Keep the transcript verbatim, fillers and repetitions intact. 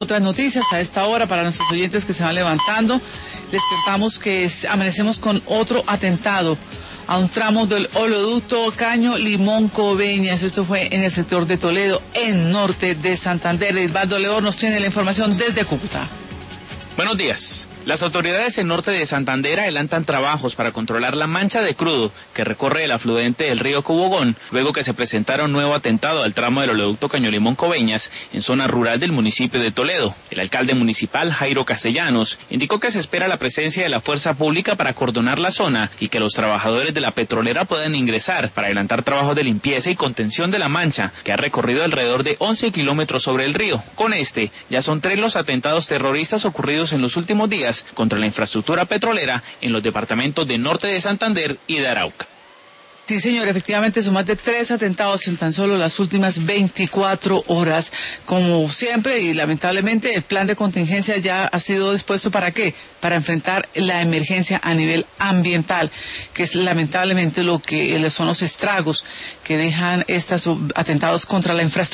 Otras noticias a esta hora para nuestros oyentes que se van levantando. Les contamos que es, amanecemos con otro atentado a un tramo del oleoducto Caño Limón Coveñas. Esto fue en el sector de Toledo, en norte de Santander. Edvaldo León nos tiene la información desde Cúcuta. Buenos días. Las autoridades en norte de Santander adelantan trabajos para controlar la mancha de crudo que recorre el afluente del río Cubogón, luego que se presentara un nuevo atentado al tramo del oleoducto Caño Limón Coveñas, en zona rural del municipio de Toledo. El alcalde municipal, Jairo Castellanos, indicó que se espera la presencia de la fuerza pública para acordonar la zona y que los trabajadores de la petrolera puedan ingresar para adelantar trabajos de limpieza y contención de la mancha, que ha recorrido alrededor de once kilómetros sobre el río. Con este, ya son tres los atentados terroristas ocurridos en los últimos días contra la infraestructura petrolera en los departamentos de norte de Santander y de Arauca. Sí, señor, efectivamente son más de tres atentados en tan solo las últimas veinticuatro horas. Como siempre y lamentablemente el plan de contingencia ya ha sido dispuesto ¿para qué? Para enfrentar la emergencia a nivel ambiental, que es lamentablemente lo que son los estragos que dejan estos atentados contra la infraestructura.